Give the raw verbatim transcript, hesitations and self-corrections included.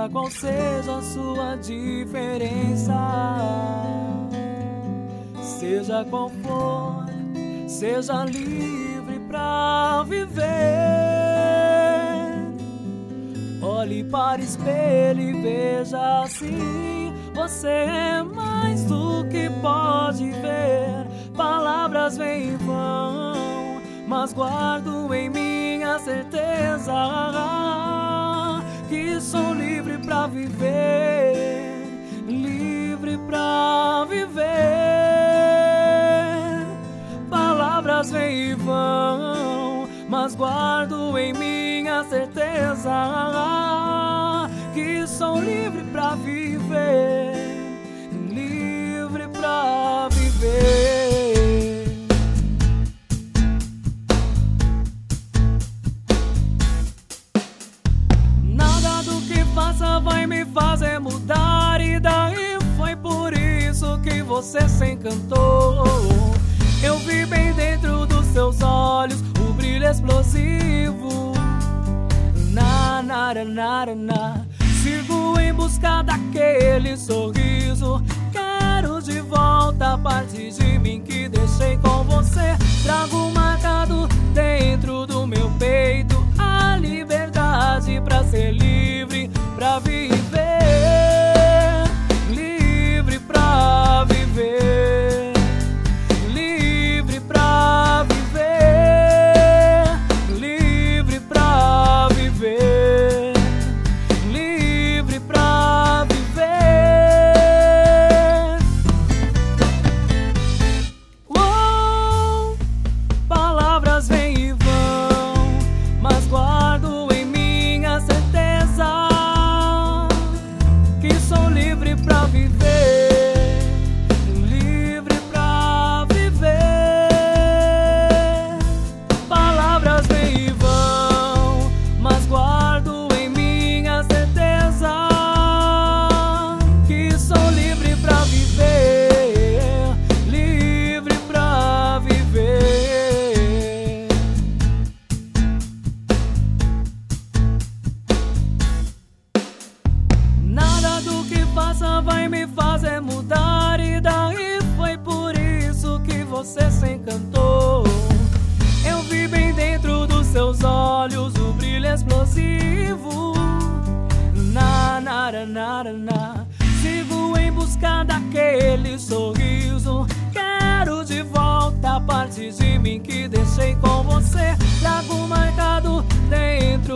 Seja qual seja a sua diferença, seja qual for, seja livre pra viver. Olhe para o espelho e veja assim: você é mais do que pode ver. Palavras vêm e vão, mas guardo em mim a certeza que sou livre pra viver, livre pra viver. Palavras vêm e vão, mas guardo em mim a certeza que sou livre pra viver, livre pra viver. Nada do que faça vai me fazer mudar, e daí foi por isso que você se encantou. Eu vi bem dentro dos seus olhos o brilho explosivo. Na, na, na, na, na. Sigo em busca daquele sorriso. Quero de volta a parte de mim que deixei com você. Trago marcado dentro do meu peito a liberdade pra ser livre, pra viver, livre pra viver, livre pra viver, livre pra viver, livre pra viver. Oh, palavras vêm e vão, mas guardo em mim a certeza que sou livre pra viver, livre pra viver. Palavras vêm e vão, mas guardo em mim a certeza que sou livre pra viver, livre pra viver. Nada do que faça vai me fazer mudar, e daí foi por isso que você se encantou. Eu vi bem dentro dos seus olhos o brilho explosivo. Na, na, na, na, na. Sigo em busca daquele sorriso. Quero de volta a parte de mim que deixei com você. Trago marcado dentro